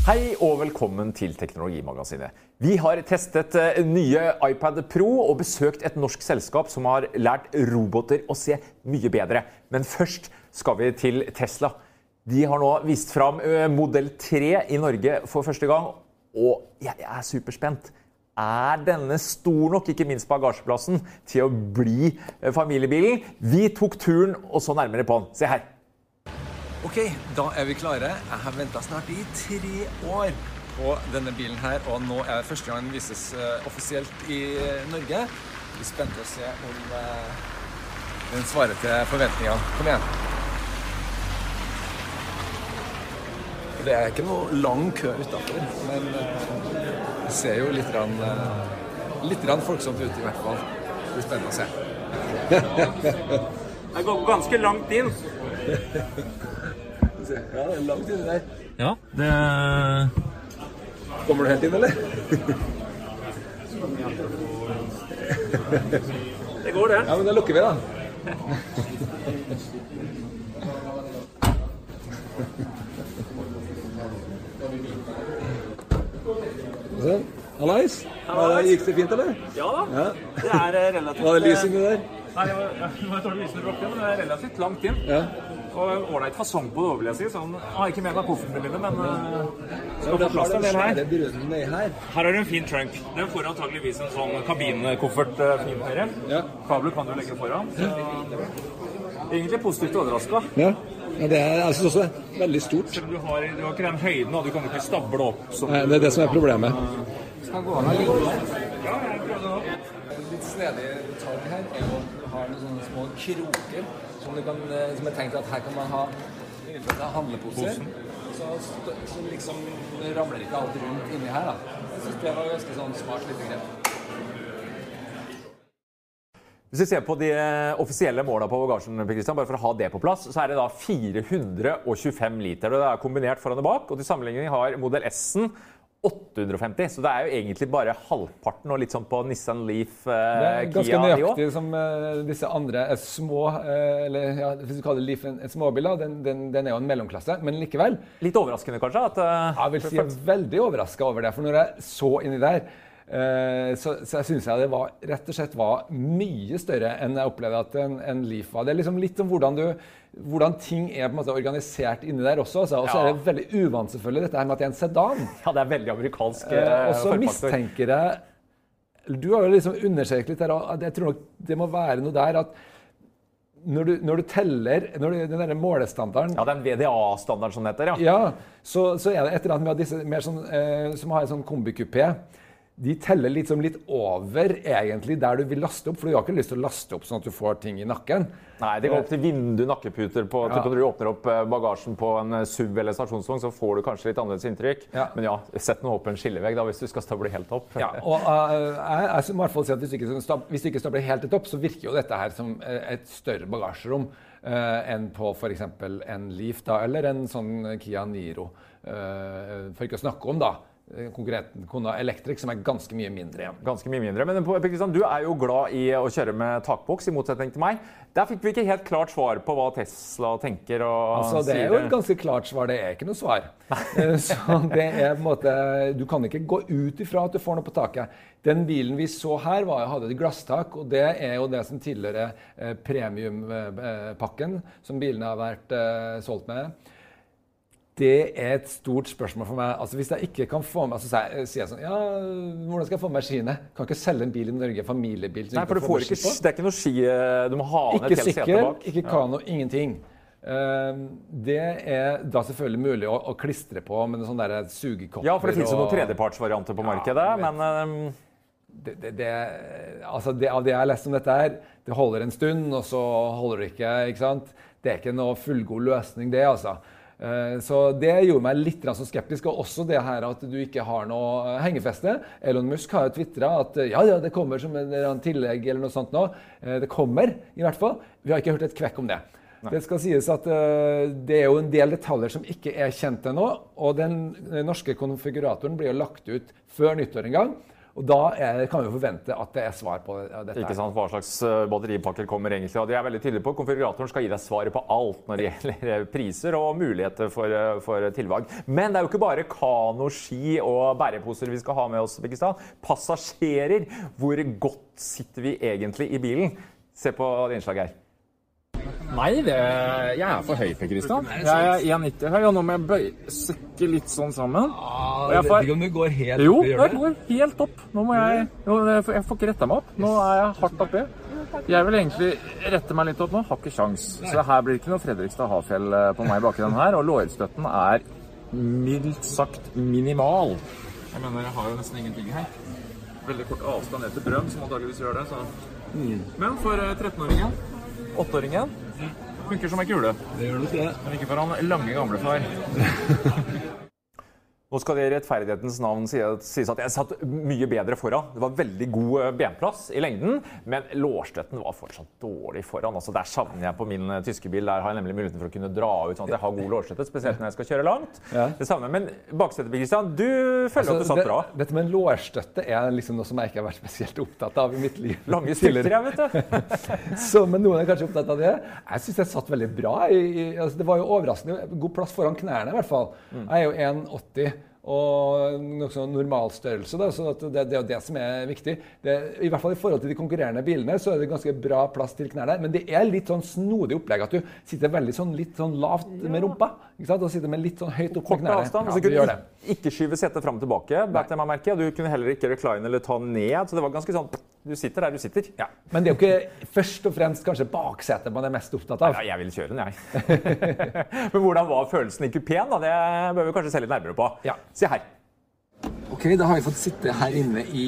Hei og velkommen til Teknologimagasinet. Vi har testet nye iPad Pro og besøkt et norsk selskap som har lært roboter å se mye bedre. Men først skal vi til Tesla. De har nå vist fram Model 3 i Norge for første gang, og jeg er superspent. Er denne stor nok, ikke minst bagasjeplassen, til å bli familiebilen? Vi tok turen og så nærmere på den. Se her. Ok, da er vi klare. Jeg har ventet snart i 3 år på denne bilen her, og nå er det første gang den vises offisielt i Norge. Vi er spent å se om den svarer til forventningene. Kom igjen. Det er ikke noe lang kø utenfor, men det ser jo litt folksomt ut i hvert fall. Det blir spennende å se. Det går ganske langt inn. Ja, det er langt inne der. Ja, det... Kommer du helt inn, eller? Det går det. Ja, men da lukker vi da. Hallais. Gikk det fint, eller? Ja da, Ja. det er relativt... Var det lys inni der? Nei, det var dårlig lys når du råkte, men det er relativt langt inn. Ja. Og ordentlig fasong på det, vil jeg si. Sånn, jeg har ikke med meg koffertene mine, men skal få plass til en del her. Det brunnen ned her. Her har du en fin trunk. Den får antageligvis en sånn kabinkoffert fint høyre. Ja. Kabler kan du legge foran. Så egentlig positivt overrasket. Ja. Ja, det er altså også veldig stort. Du har ikke den høyden, og du kan ikke stable opp. Nei, det er det som er problemet. Skal gå an å ligge opp. Ja, jeg prøvde det opp. Litt snedig detalj her er jo at du har noen sånne små kroker som er tenkt at her kan man ha handleposer. Så liksom ramler ikke alt rundt inni her da. Jeg synes det var ganske sånn smart lite grep. Hvis vi ser på de offisielle målene på bagasjen, Per Christian, bare for å ha det på plass, så er det da 425 liter. Det er kombinert foran og bak, og til sammenligning har Model S-en 850, så det er jo egentlig bare halvparten og litt sånn på Nissan Leaf, Det er ganske Kia nøyaktig som disse andre små, eller ja, hvis du kaller Leaf en småbil, den er jo en mellomklasse, men likevel. Litt overraskende kanskje? Jeg vil si jeg er veldig overrasket over det, for når jeg så inni der, så jeg synes jeg det rett og slett var mye større enn jeg opplevde at en Leaf var. Det er liksom litt om hvordan ting er på en måte organisert inni der også. Og så er det veldig uvant selvfølgelig dette her med at det er en sedan. Ja, det er veldig amerikansk og så mistenker jeg, du har jo liksom undersøkt litt der, og jeg tror nok det må være noe der at når du teller, den der målestandarden... Ja, den VDA-standard som heter, ja. Ja, så er det et eller annet med at disse mer sånn, som har en sånn kombikupé, de teller litt over egentlig der du vil laste opp, for du har ikke lyst til å laste opp sånn at du får ting i nakken. Nei, det går opp til vindu, nakkeputer på, ja. Når du åpner opp bagasjen på en SUV eller stasjonsvogn, så får du kanskje litt annerledes inntrykk. Ja. Men ja, sett noe opp en skillevegg da, hvis du skal stable helt opp. Ja, og jeg må i hvert fall si at hvis du ikke stabler helt opp, så virker jo dette her som et større bagasjerom enn på for eksempel en Leaf da, eller en sånn Kia Niro. For ikke å snakke om da, konkurrenten Kona Electric, som er ganske mye mindre igjen. Ganske mye mindre, men Per Christian, du er jo glad i å kjøre med takboks, i motsetning til meg. Der fikk vi ikke helt klart svar på hva Tesla tenker og altså, det er jo et ganske klart svar, det er ikke noe svar. Så det er på en måte, du kan ikke gå ut ifra at du får noe på taket. Den bilen vi så her hadde et glasstak, og det er jo det som tilhører premiumpakken som bilene har vært solgt med. Det er et stort spørsmål for meg. Altså, hvis jeg ikke kan få med, så sier jeg sånn, ja, hvordan skal jeg få med skiene? Kan ikke selge en bil i Norge, familiebil. Nei, for det er ikke noe ski, du må ha ned et helt sete bak. Ikke kano, ingenting. Det er da selvfølgelig mulig å klistre på med en sånn der sugekopper. Ja, for det finnes jo noen tredjepartsvarianter på markedet, men... Altså, av det jeg har lest om dette her, det holder en stund, og så holder det ikke sant? Det er ikke noe fullgod løsning det, altså. Så det gjorde meg litt så skeptisk, og også det her at du ikke har noe hengefeste. Elon Musk har jo twitteret at ja, det kommer som en tillegg eller noe sånt nå. Det kommer, i hvert fall. Vi har ikke hørt et kvekk om det. Nei. Det skal sies at det er jo en del detaljer som ikke er kjent ennå, og den norske konfiguratoren blir jo lagt ut før nyttår en gang. Og da kan vi jo forvente at det svar på dette. Ikke sant, hva slags batteripakker kommer egentlig, og de veldig tydelige på. Konfiguratoren skal gi deg svaret på alt når det gjelder priser og muligheter for tilvalg. Men det jo ikke bare kano, ski og bæreposer vi skal ha med oss, Birgistan. Passasjerer, hvor godt sitter vi egentlig i bilen? Se på det innslaget her. Nei, jeg for høy, Per Kristian. Jeg 1,90 høy, og nå må jeg søkke litt sånn sammen. Jeg vet ikke om det går helt opp. Jo, det går helt opp. Nå må jeg får ikke rette meg opp. Nå jeg hardt oppe. Jeg vil egentlig rette meg litt opp nå. Har ikke sjans. Så her blir det ikke noe Fredrikstad Hafjell på meg baki den her, og lårstøtten mildt sagt minimal. Jeg mener, jeg har jo nesten ingenting her. Veldig kort avstand ned til Brøm, som antageligvis gjør det. Så. Men for 13-åringen, 8-åringen, funker som en kule. Det gjør det. Men ikke for han lange gamle far. Nå skal det i rettferdighetens navn sies at jeg satt mye bedre foran. Det var veldig god benplass i lengden, men lårstøtten var fortsatt dårlig foran. Altså, der savner jeg på min tyske bil. Der har jeg nemlig muligheten for å kunne dra ut sånn at jeg har god lårstøtte, spesielt når jeg skal kjøre langt. Ja. Det savner jeg. Men baksetet, Birgistan, du føler at du satt bra. Dette med lårstøtte liksom noe som jeg ikke har vært spesielt opptatt av i mitt liv. Lange stykker, jeg vet det. Men noen kanskje opptatt av det. Jeg synes jeg satt veldig bra. Altså, det var jo overraskende. God plass foran knærne i hvert fall. Jeg jo 1,80. Og noe sånn normal størrelse, da, så det jo det som viktig. I hvert fall i forhold til de konkurrerende bilene så det ganske bra plass til knær der, men det litt sånn snodig opplegg at du sitter veldig litt sånn lavt med rumpa, ikke sant? Og sitter med litt sånn høyt opp med knærne. Ja, så kunne du ikke skyve setet frem og tilbake, og du kunne heller ikke recline eller ta ned, så det var ganske sånn, du sitter der du sitter. Ja. Men det jo ikke først og fremst kanskje baksetet man mest opptatt av. Ja, jeg vil kjøre den, jeg. Men hvordan var følelsen i kupéen da? Det bør vi kanskje se litt nærmere på. Ja. Se her. Ok, da har vi fått sitte her inne i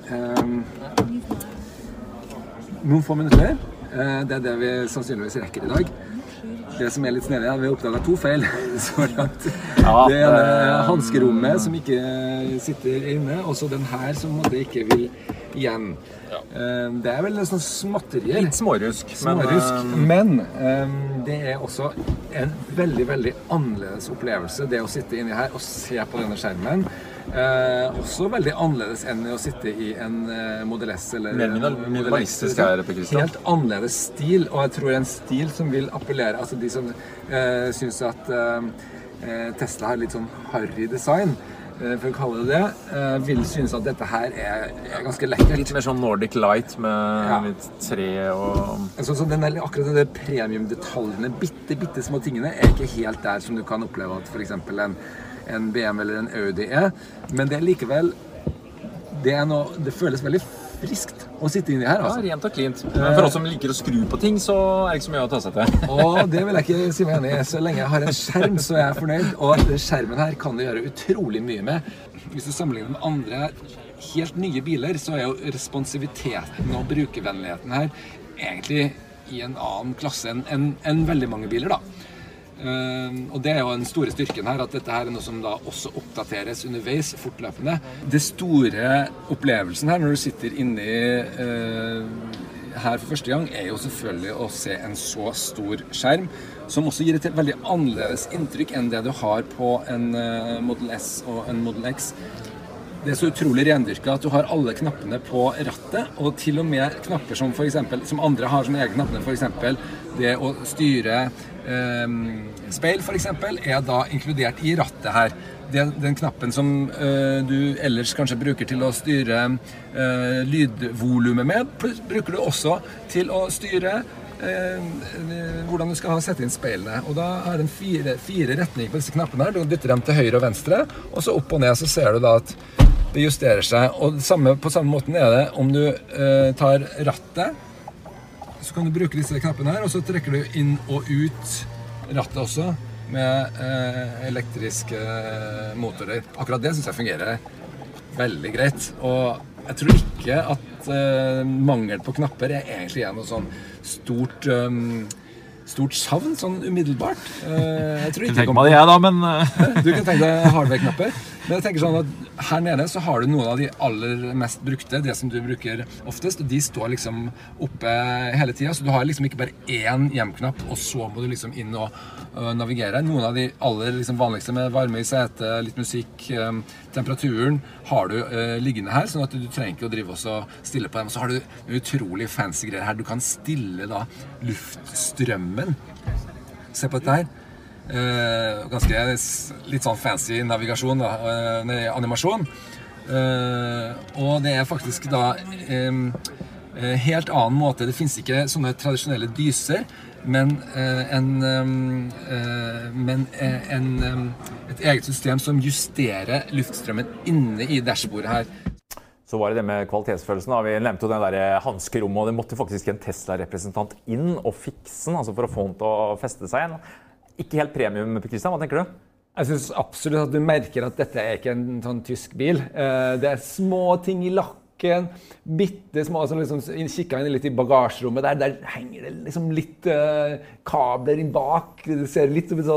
noen få minutter. Det det vi sannsynligvis rekker i dag. Det som litt snedig vi har oppdaget 2 feil så langt. Ja, det hanskerommet som ikke sitter inne, og så den her som ikke vil igjen. Ja. Det vel sånn småtterier. Litt smårusk. Men det også en veldig, veldig annerledes opplevelse, det å sitte inni her og se på denne skjermen. Også veldig annerledes enn å sitte i en Model S eller minimalistisk helt annerledes stil, og jeg tror en stil som vil appellere, altså de som synes at Tesla har litt sånn harry design, for å kalle det vil synes at dette her ganske lekkert. Litt mer sånn Nordic Light med litt tre og... Så akkurat de premium-detaljene, bitte små tingene, ikke helt der som du kan oppleve at for eksempel en BM eller en Audi men det likevel det føles veldig friskt å sitte inni her. Altså. Ja, rent og klint. Men for oss som liker å skru på ting, så det ikke så mye å ta seg til. Og det vil jeg ikke si meg enig i. Så lenge jeg har en skjerm, så jeg fornøyd. Og skjermen her kan du gjøre utrolig mye med. Hvis du sammenligner med andre helt nye biler, så jo responsiviteten og brukervennligheten her egentlig i en annen klasse enn veldig mange biler, da. Og det jo den store styrken her, at dette her noe som da også oppdateres underveis fortløpende. Det store opplevelsen her når du sitter inne her for første gang jo selvfølgelig å se en så stor skjerm som også gir et veldig annerledes inntrykk enn det du har på en Model S og en Model X. Det så utrolig rendyrket at du har alle knappene på rattet, og til og med knapper som for eksempel, som andre har som egne knapper, for eksempel det å styre speil for eksempel, da inkludert i rattet her. Den knappen som du ellers kanskje bruker til å styre lydvolumet med, bruker du også til å styre hvordan du skal sette inn speilene. Og da har den fire retninger på disse knappene her. Du dytter dem til høyre og venstre, og så opp og ned så ser du da at det justerer seg. Og på samme måten det om du tar rattet, så kan du bruke disse knappene her, og så trekker du inn og ut rattet også med elektriske motorer. Akkurat det synes jeg fungerer veldig greit, og jeg tror ikke at mangel på knapper egentlig noe sånn stort savn, sånn umiddelbart. Jeg tror ikke tenker meg det da, men... Du kan tenke deg hardware-knapper. Men jeg tenker sånn at her nede så har du noen av de aller mest brukte, det som du bruker oftest, og de står liksom oppe hele tiden, så du har liksom ikke bare én hjemknapp, og så må du liksom inn og navigere. Noen av de aller liksom vanligste med varme i sete, litt musikk, temperaturen har du liggende her, sånn at du trenger ikke å drive også stille på dem. Så har du utrolig fancy greier her. Du kan stille da luftstrømmen. Se på dette her. Ganske litt sånn fancy navigasjon da, animasjon og det faktisk da helt annen måte. Det finnes ikke sånne tradisjonelle dyser, men et eget system som justerer luftstrømmen inne i dashbordet her. Så var det med kvalitetsfølelsen. Da. Vi nevnte jo den der hanskerommet, og det måtte faktisk en Tesla-representant inn og fikse den, altså for å få den til å feste seg igjen. Ikke helt premium, Christian. Hva tenker du? Jeg synes absolutt at du merker at dette er ikke en sånn tysk bil. Det er små ting i lakken, bitte små, som liksom kikker inn litt i bagasjerommet. Der henger det liksom litt kabler inn bak. Det ser litt som en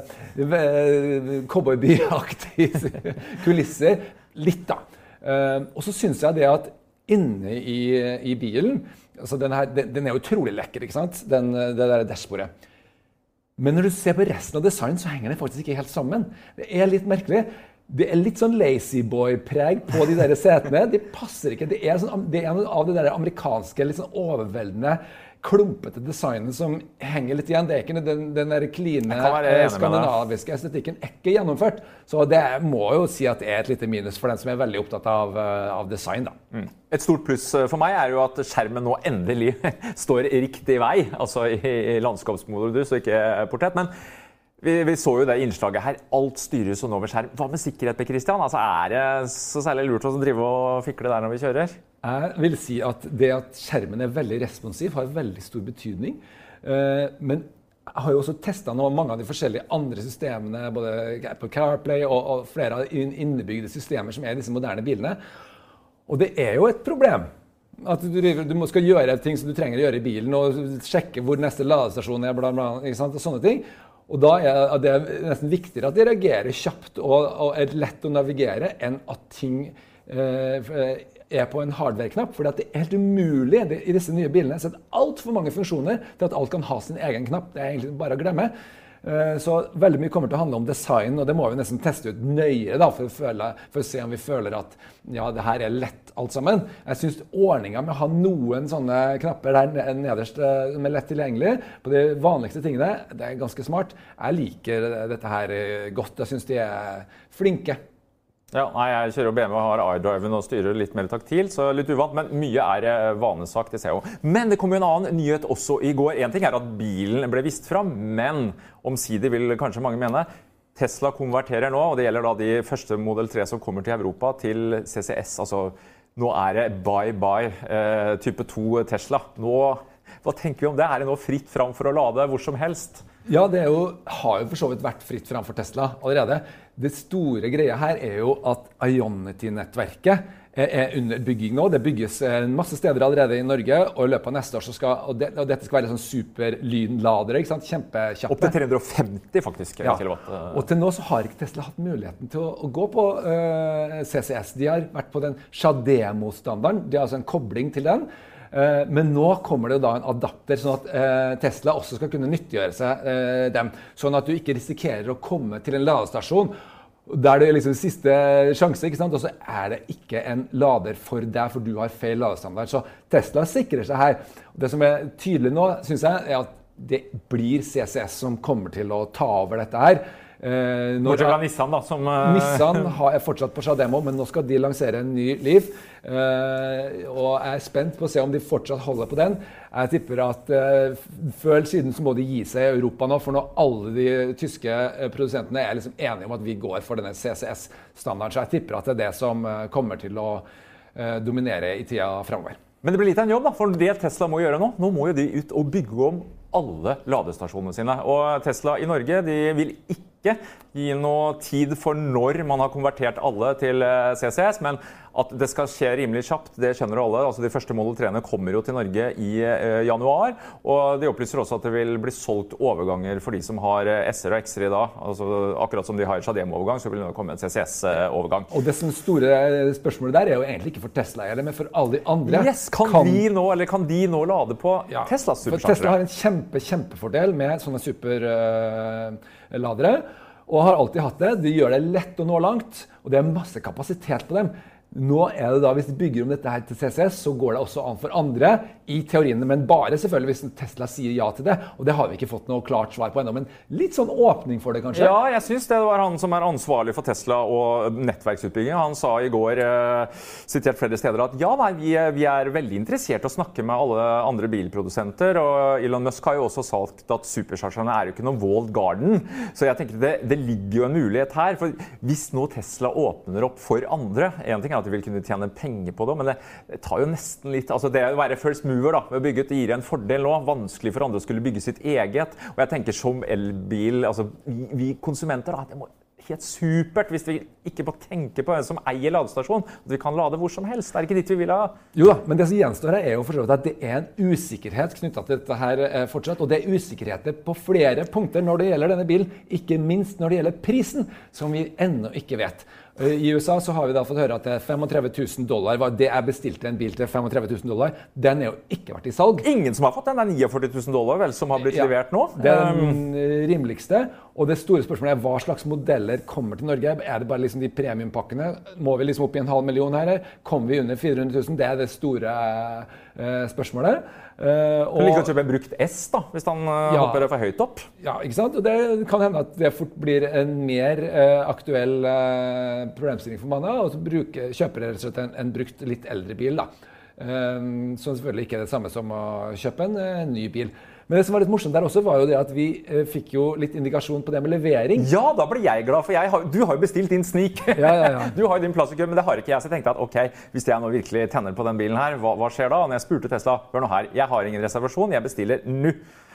sånn cowboyby-aktig kulisser. Litt da. Og så synes jeg det at inne i bilen, altså den er utrolig lekker, ikke sant? Det der dashbordet. Men når du ser på resten av design, så henger det faktisk ikke helt sammen. Det er litt merkelig. Det er litt sånn lazy boy-preg på de der setene. De passer ikke. Det er en av de der amerikanske, litt sånn overveldende, klumpete designet som henger litt igjen. Det er ikke den der kline skandinaviske estetikken er ikke gjennomført. Så det må jo si at det er et lite minus for den som er veldig opptatt av design da. Et stort pluss for meg er jo at skjermen nå endelig står riktig vei, altså i landskapsmodus og ikke portrett, men vi så jo det innslaget her, alt styres jo nå ved skjerm. Hva med sikkerhet, Christian? Altså, er det så særlig lurt å drive og fikle der når vi kjører? Jeg vil si at det at skjermen er veldig responsiv har veldig stor betydning, men jeg har jo også testet nå mange av de forskjellige andre systemene, både Apple CarPlay og flere innebygde systemer som er i disse moderne bilene. Og det er jo et problem at du skal gjøre ting som du trenger å gjøre i bilen, og sjekke hvor neste ladestasjon er, bla bla, ikke sant, og sånne ting. Og da er det nesten viktigere at de reagerer kjapt og er lett å navigere enn at ting er på en hardware-knapp, for det er helt umulig i disse nye bilene. Så det er alt for mange funksjoner til at alt kan ha sin egen knapp. Det er egentlig bare å glemme. Så veldig mye kommer til å handle om design, og det må vi nesten teste ut nøyere da, for å se om vi føler at ja, det her er lett alt sammen. Jeg synes ordningen med å ha noen sånne knapper der nederst som er lett tilgjengelig på de vanligste tingene, det er ganske smart. Jeg liker dette her godt. Jeg synes de er flinke. Ja, nei, jeg kjører jo BMW og har iDriven og styrer litt mer taktilt, så litt uvant, men mye er vanesak, det ser jeg jo. Men det kom jo en annen nyhet også i går. En ting er at bilen ble vist fram, men omsider vil kanskje mange mene, Tesla konverterer nå, og det gjelder da de første Model 3 som kommer til Europa til CCS, altså nå er det bye-bye type 2 Tesla. Nå, hva tenker vi om det? Er det nå fritt fram for å lade hvor som helst? Ja, det har jo for så vidt vært fritt fram for Tesla allerede. Det store greia her er jo at Ionity-nettverket er under bygging nå. Det bygges en masse steder allerede i Norge, og i løpet av neste år så og dette skal være sånn superlynladere, ikke sant? Kjempekjappe. Opp til 350 faktisk. Ja. Og til nå så har ikke Tesla hatt muligheten til å gå på CCS. De har vært på den Shademo-standarden. De har altså en kobling til den. Men nå kommer det da en adapter, sånn at Tesla også skal kunne nyttiggjøre seg dem. Sånn at du ikke risikerer å komme til en ladestasjon der det er liksom siste sjanse, ikke sant? Og så er det ikke en lader for deg, for du har feil ladestandard. Så Tesla sikrer seg her. Det som er tydelig nå, synes jeg, er at det blir CCS som kommer til å ta over dette her. Nissan da, som... Nissan er fortsatt på Shademo, men nå skal de lansere en ny Leaf. Og jeg er spent på å se om de fortsatt holder på den. Jeg tipper at før siden så må de gi seg i Europa nå, for nå alle de tyske produsentene er liksom enige om at vi går for denne CCS-standarden. Så jeg tipper at det er det som kommer til å dominere i tida fremover. Men det blir litt av en jobb da, for det Tesla må gjøre nå må jo de ut og bygge om alle ladestasjonene sine. Og Tesla i Norge, de vil ikke ikke gi noe tid for når man har konvertert alle til CCS, men at det skal skje rimelig kjapt, det skjønner alle. Altså, de første Model 3-ene kommer jo til Norge i januar, og de opplyser også at det vil bli solgt overganger for de som har S-er og X-er i dag. Altså, akkurat som de har Chadem-overgang, så vil det komme en CCS-overgang. Og det som store spørsmålet der er jo egentlig ikke for Tesla-eiere, men for alle de andre. Yes, kan de nå lade på Teslas superchargere? For Tesla har en kjempefordel med sånne superladere, og har alltid hatt det. De gjør det lett å nå langt, og det er masse kapasitet på dem. Nå er det da, hvis de bygger om dette her til CCS, så går det også an for andre i teoriene, men bare selvfølgelig hvis Tesla sier ja til det, og det har vi ikke fått noe klart svar på ennå, men litt sånn åpning for det kanskje? Ja, jeg synes det var han som ansvarlig for Tesla og nettverksutbygging. Han sa i går, sitert flere steder, at ja, nei, vi veldig interessert å snakke med alle andre bilprodusenter, og Elon Musk har jo også sagt at superchargerne jo ikke noen walled garden, så jeg tenker det ligger jo en mulighet her, for hvis nå Tesla åpner opp for andre, en ting at de vil kunne tjene penger på det, men det tar jo nesten litt, altså det å være first mover da, ved å bygge gir en fordel nå, vanskelig for andre å skulle bygge sitt eget, og jeg tenker som elbil, altså vi konsumenter da, det må helt supert hvis vi ikke må tenke på en som eier ladestasjon, at vi kan lade hvor som helst, det ikke dit vi vil ha. Jo da, men det som gjenstår her jo for så vidt at det en usikkerhet knyttet til dette her fortsatt, og det usikkerheter på flere punkter når det gjelder denne bilen, ikke minst når det gjelder prisen, som vi ennå ikke vet. I USA så har vi da fått høre at $35,000, det bestilte en bil til $35,000, den jo ikke vært i salg. Ingen som har fått den, det $49,000 vel, som har blitt levert nå. Det den rimeligste, og det store spørsmålet hva slags modeller kommer til Norge? Det bare liksom de premiumpakkene? Må vi liksom opp i 500,000 her? Kommer vi under 400,000? Det det store spørsmålet. Du liker å kjøpe en brukt S da, hvis han hopper for høyt opp. Ja, ikke sant? Og det kan hende at det fort blir en mer aktuell problemstilling for mange, og så kjøper rett og slett en brukt litt eldre bil da. Som selvfølgelig ikke det samme som å kjøpe en ny bil. Men det som var litt morsomt der også var jo det at vi fikk jo litt indikasjon på det med levering. Ja, da ble jeg glad, for du har jo bestilt din sneak. Ja. Du har jo din plass i kø, men det har ikke jeg. Så jeg tenkte at ok, hvis jeg nå virkelig tenner på den bilen her, hva skjer da? Og når jeg spurte Tesla, hør nå her, jeg har ingen reservasjon, jeg bestiller nå.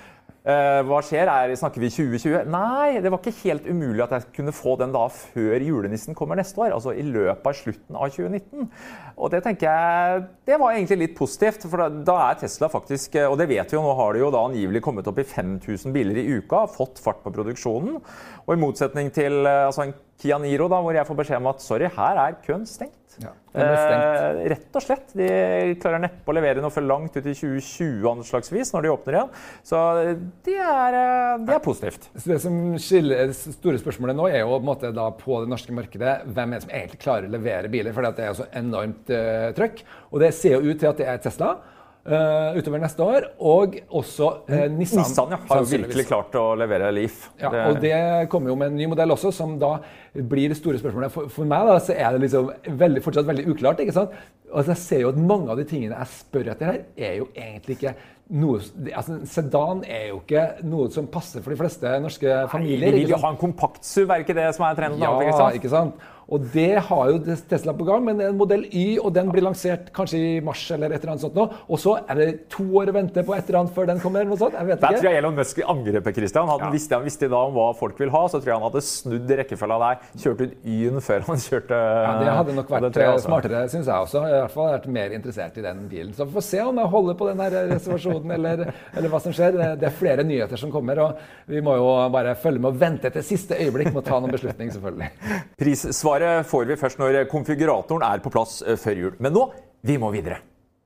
Hva skjer? Snakker vi 2020? Nei, det var ikke helt umulig at jeg kunne få den da før julenissen kommer neste år, altså i løpet av slutten av 2019. Og det tenker jeg, det var egentlig litt positivt, for da Tesla faktisk, og det vet vi jo, nå har det jo da angivelig kommet opp i 5,000 biler i uka, fått fart på produksjonen, og i motsetning til en Kia Niro da, hvor jeg får beskjed om at sorry, her køen stengt. Ja, stengt. Rett og slett. De klarer neppe å levere noe for langt ut i 2020 anslagsvis når de åpner igjen. Så det er positivt. Så det som skiller store spørsmålet nå jo på en måte da på det norske markedet, hvem som egentlig klarer å levere biler, for det jo så enormt trøkk. Og det ser jo ut til at det Tesla utover neste år, og også Nissan. Nissan har jo virkelig klart å levere Leaf. Ja, og det kommer jo med en ny modell også, som da blir det store spørsmålet. For meg da, så det liksom fortsatt veldig uklart, ikke sant? Altså, jeg ser jo at mange av de tingene jeg spør etter her, jo egentlig ikke noe, altså sedan jo ikke noe som passer for de fleste norske familier. De vil jo ha en kompakt SUV, ikke det som trenden? Ja, ikke sant? Og det har jo Tesla på gang, men en modell Y, og den blir lansert kanskje i mars eller et eller annet sånt nå. Og så det 2 år å vente på et eller annet før den kommer, noe sånt. Jeg vet ikke. Der tror jeg Elon Musk angrer på Christian. Hadde han visste da om hva folk vil ha, så tror jeg han hadde snudd rekkefølge der, kjørt ut Y-en før han kjørte... Ja, det hadde nok vært smartere, synes jeg også. I hvert fall vært mer interessert i den bilen. Så vi får se om jeg holder på den her reservasjonen, eller hva som skjer. Det flere nyheter som kommer, og vi må jo bare følge med og vente til siste øyeblikk med å ta noen beslutning, selvfølgelig. Svaret får vi først når konfiguratoren på plass før jul. Men nå, vi må videre.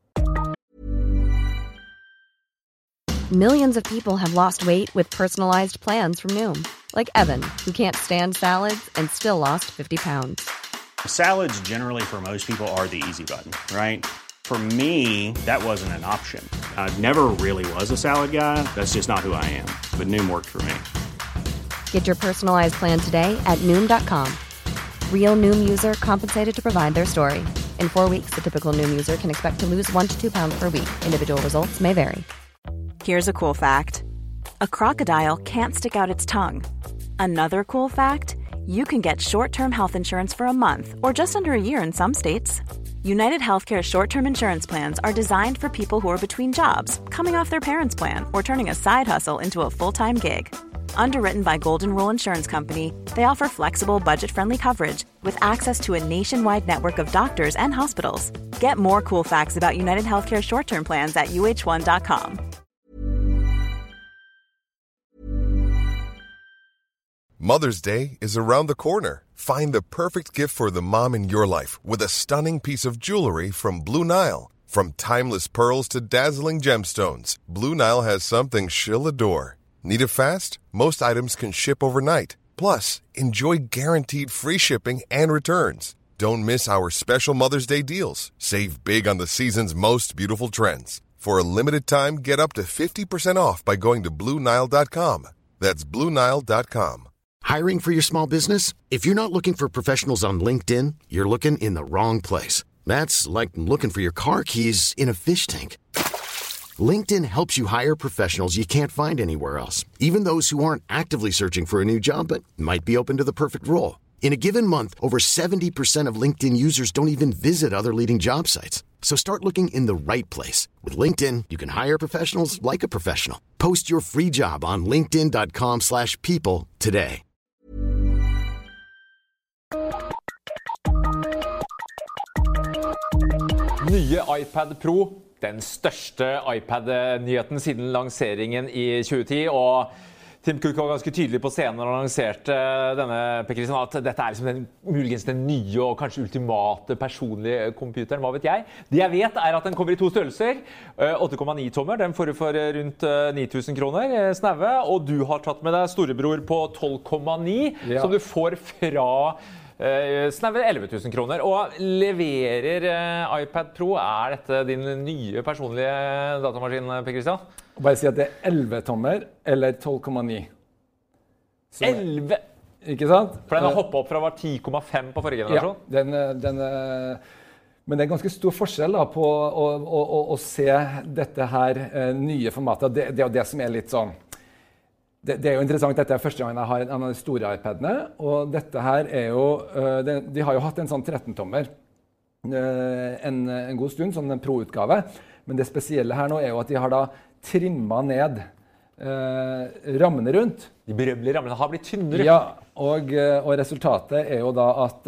Millions of people have lost weight with personalized plans from Noom. Like Evan, who can't stand salads and still lost 50 pounds. Salads generally for most people are the easy button, right? For me, that wasn't an option. I never really was a salad guy. That's just not who I am. But Noom worked for me. Get your personalized plan today at Noom.com. Real Noom user compensated to provide their story. In 4 weeks, the typical Noom user can expect to lose 1 to 2 pounds per week. Individual results may vary. Here's a cool fact. A crocodile can't stick out its tongue. Another cool fact, you can get short-term health insurance for a month or just under a year in some states. United Healthcare short-term insurance plans are designed for people who are between jobs, coming off their parents' plan, or turning a side hustle into a full-time gig. Underwritten by Golden Rule Insurance Company, they offer flexible, budget-friendly coverage with access to a nationwide network of doctors and hospitals. Get more cool facts about United Healthcare short-term plans at uh1.com. Mother's Day is around the corner. Find the perfect gift for the mom in your life with a stunning piece of jewelry from Blue Nile. From timeless pearls to dazzling gemstones, Blue Nile has something she'll adore. Need it fast? Most items can ship overnight. Plus, enjoy guaranteed free shipping and returns. Don't miss our special Mother's Day deals. Save big on the season's most beautiful trends. For a limited time, get up to 50% off by going to BlueNile.com. That's BlueNile.com. Hiring for your small business? If you're not looking for professionals on LinkedIn, you're looking in the wrong place. That's like looking for your car keys in a fish tank. LinkedIn helps you hire professionals you can't find anywhere else, even those who aren't actively searching for a new job but might be open to the perfect role. In a given month, over 70% of LinkedIn users don't even visit other leading job sites. So start looking in the right place. With LinkedIn, you can hire professionals like a professional. Post your free job on linkedin.com/people today. Nye iPad Pro, den største iPad-nyheten siden lanseringen i 2010, og Tim Cook var ganske tydelig på scenen når han lanserte denne P-Christian, at dette liksom muligens den nye og kanskje ultimate personlige computeren, hva vet jeg? Det jeg vet at den kommer i 2 størrelser, 8,9 tommer, den får du for rundt 9.000 kroner, snaue, og du har tatt med deg storebror på 12,9, som du får fra snaue 11.000 kroner, og leverer iPad Pro. Dette din nye personlige datamaskin, Per-Christian? Bare si at det 11 tommer eller 12,9. 11? Ikke sant? For den har hoppet opp fra var 10,5 på forrige generasjon? Ja, men det ganske stor forskjell da, på å se dette her nye formatet. Det er jo det som litt sånn. Det jo interessant, dette første gangen jeg har en av de store iPadene, og dette her jo, de har jo hatt en sånn 13-tommer en god stund, som en Pro-utgave, men det spesielle her nå jo at de har da trimmet ned rammene rundt. De berømmelige rammene har blitt tynnere. Ja, og resultatet jo da at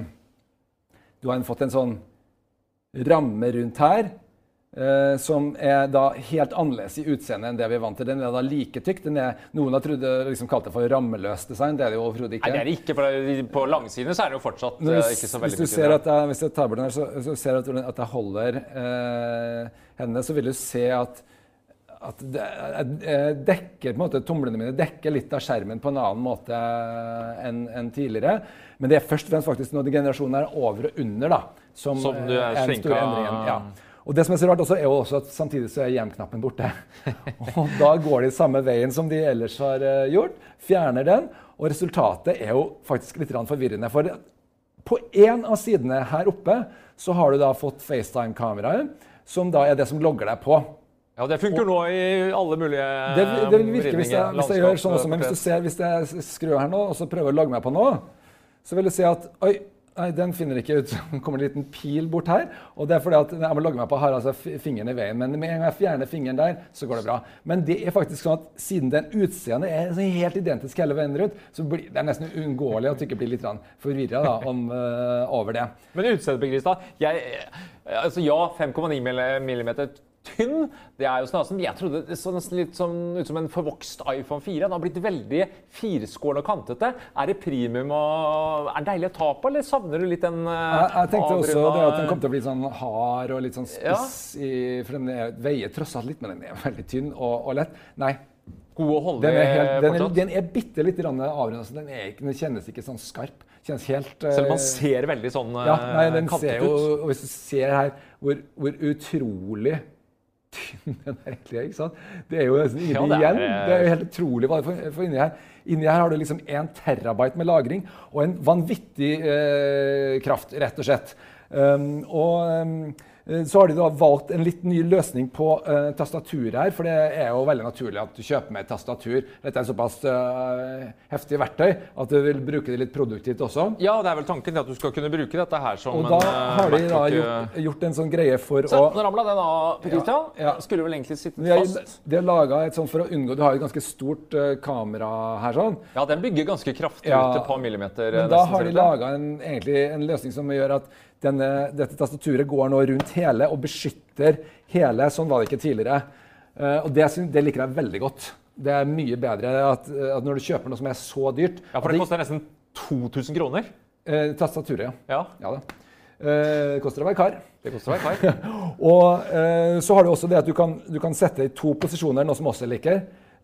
du har fått en sånn ramme rundt her, som da helt annerledes i utseende enn det vi vant til. Den da like tykk. Noen har liksom kalt det for rammeløs design. Det det jo overhodet ikke. Nei, det det ikke, for på langsiden så det jo fortsatt ikke så veldig mye. Hvis du tar bort den her, så ser du at jeg holder hendene, så vil du se at dekker, på en måte, tomlene mine dekker litt av skjermen på en annen måte enn tidligere. Men det først og fremst faktisk når de generasjonene over og under da, som du en stor endring. Ja. Og det som så rart også, jo også at samtidig så hjem-knappen borte. Og da går de samme veien som de ellers har gjort, fjerner den, og resultatet jo faktisk litt forvirrende. For på en av sidene her oppe så har du da fått FaceTime-kameraet, som da det som logger deg på. Ja, det funker nå i alle mulige det virker hvis jeg gjør sånn som hvis jeg skrur her nå, og så prøver å logge meg på nå, så vil du se at, oi, nei, den finner ikke ut. Det kommer en liten pil bort her, og det fordi at jeg må logge meg på har altså fingeren i veien, men med en gang jeg fjerner fingeren der, så går det bra. Men det faktisk sånn at siden den utseendet helt identisk hele veien rundt, så blir det nesten uunngåelig at du ikke blir litt forvirret da, over det. Men utseendet, Per-Christian, altså ja, 5,9 millimeter tynn, det jo sånn, jeg trodde det så nesten litt ut som en forvokst iPhone 4. Den har blitt veldig firskårende og kantete. Det premium og det deilig å ta på, eller savner du litt den jeg tenkte også det at den kom til å bli sånn hard og litt sånn spiss, for den veier tross alt litt, men den veldig tynn og lett. Nei. God å holde fortsatt? Den bitte litt avrundet, så den kjennes ikke sånn skarp. Kjennes helt... Selv om man ser veldig sånn den kantet ser jo, ut. Og hvis du ser her hvor utrolig tynn den egentlig ikke sant? Det jo nesten igjen. Det jo helt utrolig hva det får inni her. Inni her har du liksom 1 terabyte med lagring, og en vanvittig kraft, rett og slett. Så har de da valgt en litt ny løsning på tastaturet her, for det jo veldig naturlig at du kjøper med et tastatur. Dette såpass heftig verktøy at du vil bruke det litt produktivt også. Ja, det vel tanken at du skal kunne bruke dette her som og da har de da gjort en sånn greie for å... Nå ramlet den av, Christian. Skulle vel egentlig sitte fast. De har laget et sånt for å unngå... Du har et ganske stort kamera her sånn. Ja, den bygger ganske kraftig ut et par millimeter. Men da har de laget egentlig en løsning som gjør at dette tastaturet går nå rundt hele og beskytter hele. Sånn var det ikke tidligere. Og det liker jeg veldig godt. Det mye bedre at når du kjøper noe som så dyrt... Ja, for det koster nesten 2000 kroner. Tastaturet, ja. Ja da. Det koster å være kar. Det koster å være kar. Og så har du også det at du kan sette i 2 posisjoner, noe som også liker.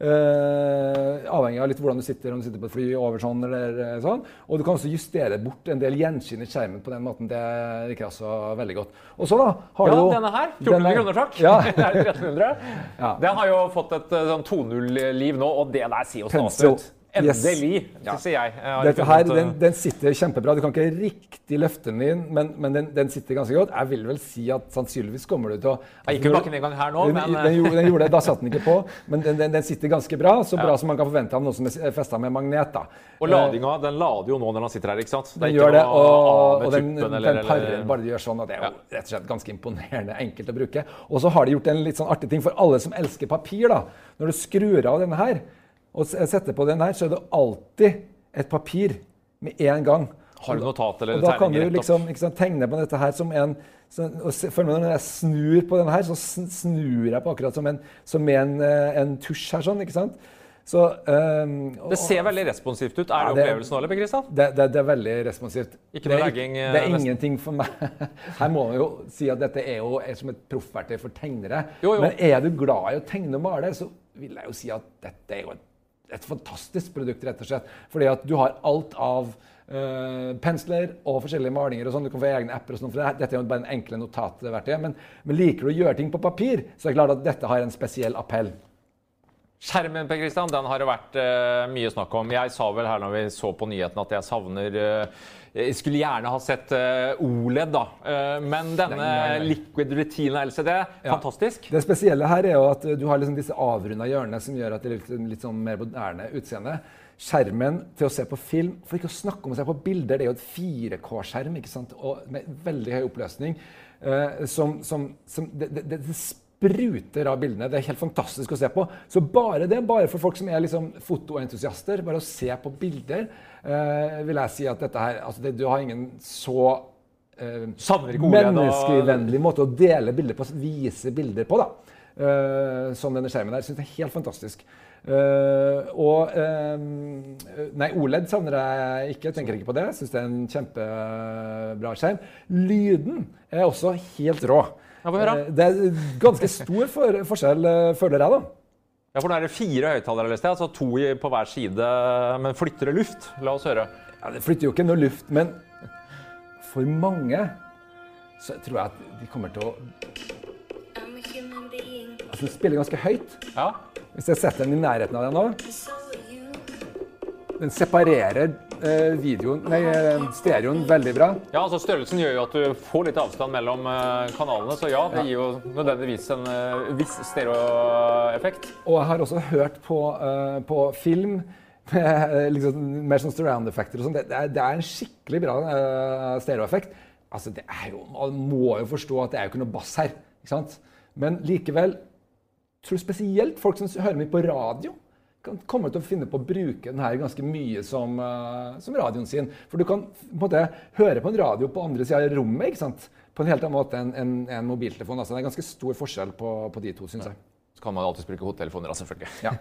Avhengig av litt hvordan du sitter, om du sitter på et fly over sånn eller sånn. Og du kan også justere bort en del gjenskinn i skjermen på den måten. Det liker jeg også veldig godt. Og så da har du jo... Ja, denne her. 1400 kroner takk. Ja. Det 1300. Ja. Den har jo fått et sånn 2.0-liv nå, og det der sier jo stas ut. Endelig, sier jeg. Dette her, den sitter kjempebra. Du kan ikke riktig løfte den inn, men den sitter ganske godt. Jeg vil vel si at sannsynligvis kommer du til å... Jeg gikk jo bakken en gang her nå, men... Den gjorde det, da satt den ikke på, men den sitter ganske bra, så bra som man kan forvente av noe som festet med magnet da. Og ladinga, den lader jo nå når den sitter her, ikke sant? Den gjør det, og den parer bare gjør sånn, og det jo rett og slett ganske imponerende, enkelt å bruke. Og så har de gjort en litt sånn artig ting for alle som elsker papir da. Når du skrur av denne her, og setter på den her, så det alltid et papir med en gang. Har du notat eller tegninger? Og da kan du liksom tegne på dette her som en... For når jeg snur på den her, så snur jeg på akkurat som en tusj her, sånn, ikke sant? Så, det ser veldig responsivt ut. Det opplevelsen nå, eller, Christian? Det veldig responsivt. Ikke noe lagging? Det ingenting for meg. Her må man jo si at dette jo som et proffverktøy for tegnere. Jo. Men du glad i å tegne og male, så vil jeg jo si at dette jo et fantastisk produkt, rett og slett. Fordi at du har alt av pensler og forskjellige malinger og sånn. Du kan få egne apper og sånn, for dette jo bare en enkle notatverktøy. Men liker du å gjøre ting på papir, så det klart at dette har en spesiell appell. Skjermen, Per Christian, den har det vært mye snakk om. Jeg sa vel her når vi så på nyheten at jeg savner... Jeg skulle gjerne ha sett OLED da, men denne Liquid Retina LCD, fantastisk. Det spesielle her jo at du har liksom disse avrunda hjørnene som gjør at det litt sånn mer moderne utseende. Skjermen til å se på film, for ikke å snakke om å se på bilder, det jo et 4K-skjerm, ikke sant? Og med veldig høy oppløsning, det spruter av bildene. Det helt fantastisk å se på. Så bare for folk som liksom fotoentusiaster, bare å se på bilder, vil jeg si at dette her, altså du har ingen så menneskevennlig måte å dele bilder på, vise bilder på da, som denne skjermen der. Jeg synes det helt fantastisk. Nei, OLED savner jeg ikke, jeg tenker ikke på det. Jeg synes det en kjempebra skjerm. Lyden også helt rå. Det ganske stor forskjell, føler jeg da. Ja, for nå det 4 høyttalere, leste jeg, altså 2 på hver side, men flytter det luft? La oss høre. Ja, det flytter jo ikke noe luft, men for mange så tror jeg at de kommer til å... Altså, den spiller ganske høyt. Ja. Hvis jeg setter den i nærheten av den nå, den separerer stereoen veldig bra. Ja, altså størrelsen gjør jo at du får litt avstand mellom kanalene, så ja, det gir jo nødvendigvis en viss stereoeffekt. Og jeg har også hørt på film, liksom, mer sånn surround-effekter og sånn. Det en skikkelig bra stereoeffekt. Altså, man må jo forstå at det jo ikke noe bass her, ikke sant? Men likevel, tror spesielt folk som hører meg på radio, kan komme til å finne på å bruke den her ganske mye som radioen sin. For du kan på en måte høre på en radio på andre siden av rommet, ikke sant? På en helt annen måte enn en mobiltelefon. Altså, det ganske stor forskjell på de to, synes jeg. Så kan man alltid bruke hodetelefoner, selvfølgelig. Ja.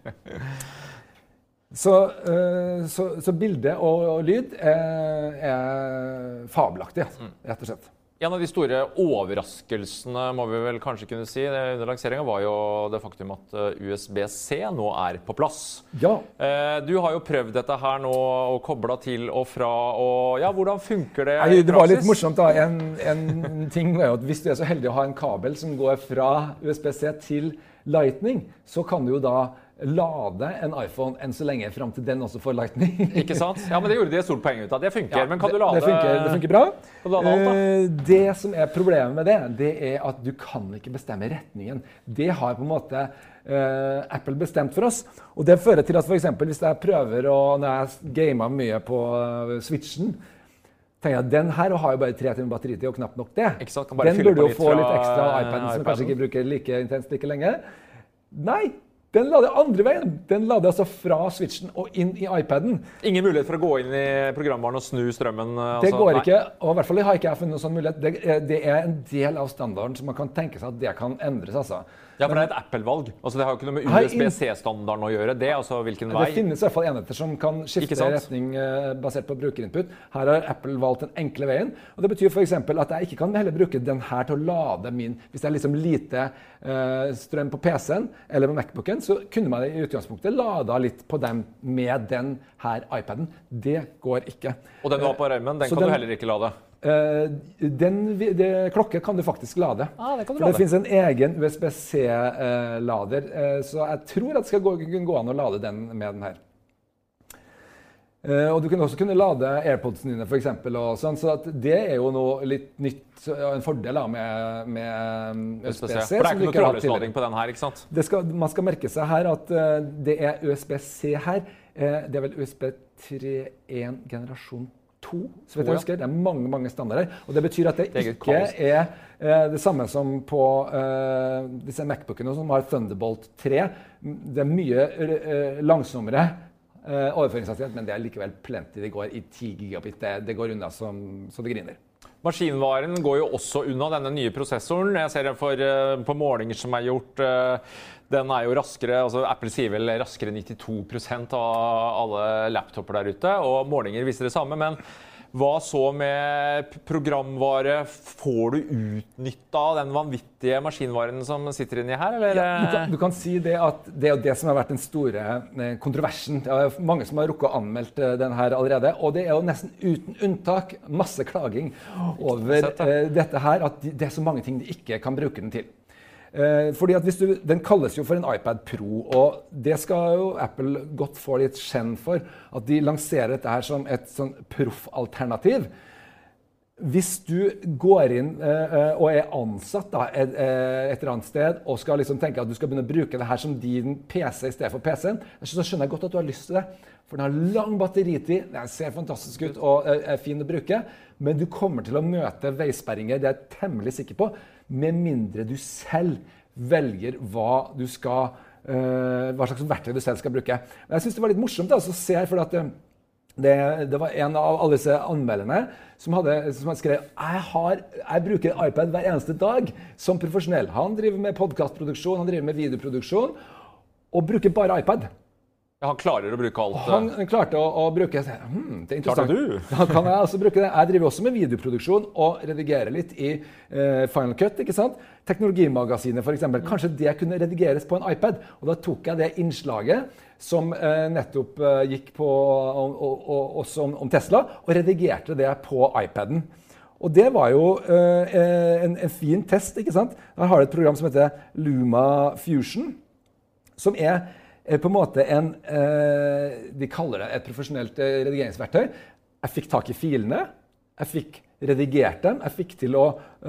Så bilde og lyd fabelaktig, rett og slett. En av de store overraskelsene, må vi vel kanskje kunne si, under lanseringen var jo det faktum at USB-C nå på plass. Ja. Du har jo prøvd dette her nå, og koblet til og fra, og ja, hvordan funker det i praksis? Det var litt morsomt da. En ting var jo at hvis du så heldig å ha en kabel som går fra USB-C til Lightning, så kan du jo da lade en iPhone enn så lenge frem til den også får Lightning. Ikke sant? Ja, men det gjorde de et stort poeng ut av. Det funker, men kan du lade... Det funker bra. Kan du lade alt, da? Det som er problemet med det er at du kan ikke bestemme retningen. Det har på en måte Apple bestemt for oss. Og det fører til at for eksempel hvis jeg prøver når jeg gamer mye på Switchen, tenker jeg at den her har jo bare 3 timer batteritid og knapt nok det. Den burde jo få litt ekstra av iPaden som kanskje ikke bruker like intenst like lenge. Nei! Den lader andre veien. Den lader altså fra Switchen og inn i iPaden. Ingen mulighet for å gå inn i programvaren og snu strømmen? Altså, det går ikke, og i hvert fall har ikke jeg funnet noen sånn mulighet. Det er en del av standarden, så man kan tenke seg at det kan endres, altså. Ja, for det er et Apple-valg. Altså, det har jo ikke noe med USB-C-standarden å gjøre. Det, altså hvilken vei. Det finnes i hvert fall enheter som kan skifte retning basert på brukerinput. Her har Apple valgt den enkle veien. Og det betyr for eksempel at jeg ikke kan heller bruke den her til å lade min, hvis det er liksom lite strøm på PC-en eller på MacBooken, så kunne man i utgangspunktet lada litt på dem med den her iPaden. Det går ikke. Og den du har på armen, den kan du heller ikke lade? Klokke kan du faktisk lade. Det kan du lade. Det finnes en egen USB-C-lader, så jeg tror at det skal gå an å lade den med den her. Og du kan også kunne lade AirPodsene dine for eksempel, og sånn, så at det er jo noe litt nytt, en fordel da, med USB-C. For det er ikke noe trådløslading på den her, ikke sant? Man skal merke seg her at det er USB-C her. Det er vel USB 3.1 generasjon 2, så vet jeg husker. Det er mange standarder, og det betyr at det ikke er det samme som på disse MacBookene som har Thunderbolt 3. Det er mye langsommere overføringshastighet, men det er likevel plenty. Det går i 10 gigabit. Det går unna så det griner. Maskinvaren går jo også unna denne nye prosessoren. Jeg ser den på målinger som er gjort. Den er jo raskere, altså Apple sier vel raskere 92% av alle laptoper der ute, og målinger viser det samme, men hva så med programvare? Får du utnyttet av den vanvittige maskinvaren som sitter inni her, eller? Ja, du kan si det at det er jo det som har vært den store kontroversen. Det er mange som har rukket å anmeldt den her allerede, og det er jo nesten uten unntak masse klaging over dette her, at det er så mange ting de ikke kan bruke den til. Fordi at den kalles jo for en iPad Pro, og det skal jo Apple godt få litt skjenn for, at de lanserer dette her som et sånn proff-alternativ. Hvis du går inn og er ansatt da, et eller annet sted, og skal liksom tenke at du skal begynne å bruke det her som din PC i stedet for PC-en, så skjønner jeg godt at du har lyst til det. For den har lang batteritid, den ser fantastisk ut og er fin å bruke, men du kommer til å møte veisperringer, det er jeg temmelig sikker på, med mindre du selv velger hva slags verktøy du selv skal bruke. Men jeg synes det var litt morsomt å se her, for at det var en av alle disse anmelderne som skrev jeg bruker iPad hver eneste dag som profesjonell. Han driver med podcastproduksjon, han driver med videoproduksjon, og bruker bare iPad. Ja, han klarer å bruke alt. Han klarte å bruke det er interessant. Klarte du? Da kan jeg også bruke det. Jeg driver også med videoproduksjon og redigerer litt i Final Cut, ikke sant? Teknologimagasinet for eksempel. Kanskje det kunne redigeres på en iPad. Og da tok jeg det innslaget som nettopp gikk på også om Tesla, og redigerte det på iPaden. Og det var jo en fin test, ikke sant? Her har du et program som heter Luma Fusion, som er på en måte de kaller det et profesjonelt redigeringsverktøy. Jeg fikk tak i filene, jeg fikk redigert dem, jeg fikk til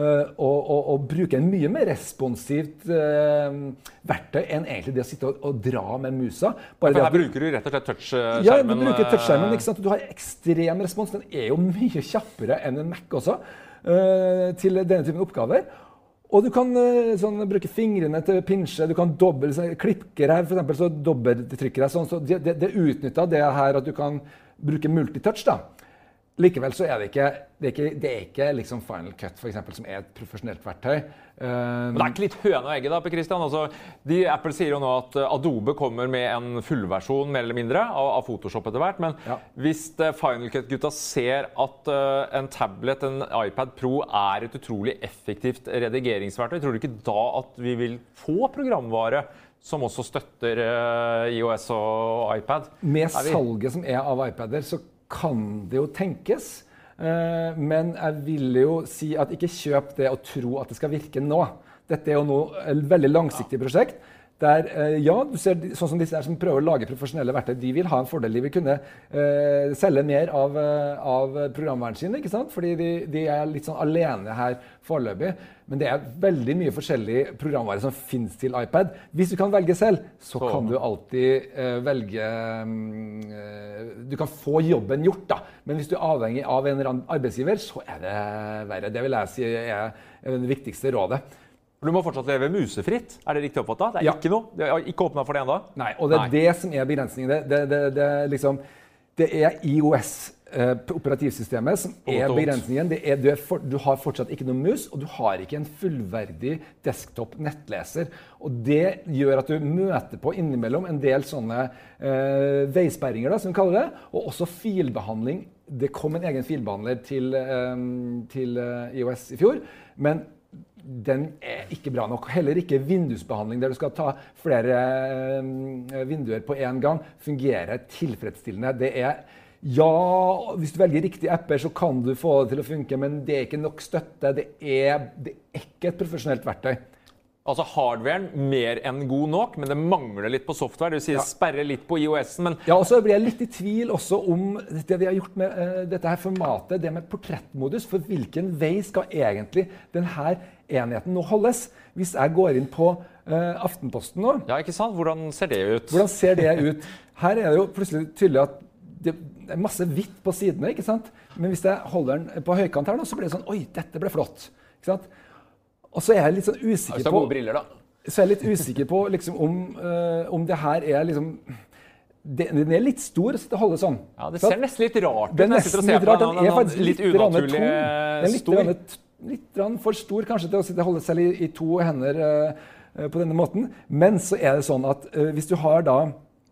å bruke en mye mer responsivt verktøy enn egentlig det å sitte og dra med musa. For her bruker du rett og slett touchskjermen. Ja, du bruker touchskjermen, ikke sant? Du har ekstrem respons, den er jo mye kjappere enn en Mac også, til denne typen oppgaver. Og du kan bruke fingrene til å pinsje, du kan klikker her, for eksempel, så dobbelttrykker jeg sånn, så det utnytter det her at du kan bruke multitouch da. Likevel så er det ikke liksom Final Cut for eksempel, som er et profesjonelt verktøy. Men det er ikke litt høne og egget da, Per Christian? Altså, Apple sier jo nå at Adobe kommer med en fullversjon, mer eller mindre, av Photoshop etter hvert. Men hvis Final Cut-gutta ser at en tablet, en iPad Pro, er et utrolig effektivt redigeringsverktøy, tror du ikke da at vi vil få programvare som også støtter iOS og iPad? Med salget som er av iPader, så kan det jo tenkes, men jeg vil jo si at ikke kjøp det og tro at det skal virke nå. Dette er jo et veldig langsiktig prosjekt. Der, du ser sånn som disse her som prøver å lage profesjonelle verktøy, de vil ha en fordel. De vil kunne selge mer av programvaren sin, ikke sant? Fordi de er litt sånn alene her foreløpig. Men det er veldig mye forskjellig programvare som finnes til iPad. Hvis du kan velge selv, så kan du alltid velge du kan få jobben gjort, da. Men hvis du er avhengig av en eller annen arbeidsgiver, så er det verre. Det vil jeg si er det viktigste rådet. Du må fortsatt leve musefritt, er det riktig oppfattet? Det er ikke noe, det er ikke åpnet for det enda? Nei, og det er det som er begrensningen. Det er iOS, operativsystemet, som er begrensningen. Du har fortsatt ikke noen mus, og du har ikke en fullverdig desktop-nettleser. Og det gjør at du møter på innimellom en del sånne veisperringer, da, som vi kaller det, og også filbehandling. Det kom en egen filbehandler til iOS i fjor, men den er ikke bra nok. Heller ikke vindusbehandling, der du skal ta flere vinduer på en gang, fungerer tilfredsstillende. Det er, hvis du velger riktige apper, så kan du få det til å funke, men det er ikke nok støtte. Det er ikke et profesjonelt verktøy. Altså hardwaren mer enn god nok, men det mangler litt på software. Det vil si sperre litt på iOS-en, men... Ja, og så blir jeg litt i tvil også om det vi har gjort med dette her formatet, det med portrettmodus, for hvilken vei skal egentlig denne enheten nå holdes? Hvis jeg går inn på Aftenposten nå... Ja, ikke sant? Hvordan ser det ut? Hvordan ser det ut? Her er det jo plutselig tydelig at det er masse hvitt på sidene, ikke sant? Men hvis jeg holder den på høykant her nå, så blir det sånn, oi, dette ble flott, ikke sant? Og så er jeg litt sånn usikker på... gode briller, da. Så er jeg litt usikker på liksom, om det her er liksom... Den er litt stor, så det holder sånn. Ja, det ser nesten litt rart ut. Den er nesten litt rart. Den er faktisk litt unaturlig stor. Litt for stor kanskje til å holde seg i to hender på denne måten. Men så er det sånn at hvis du har da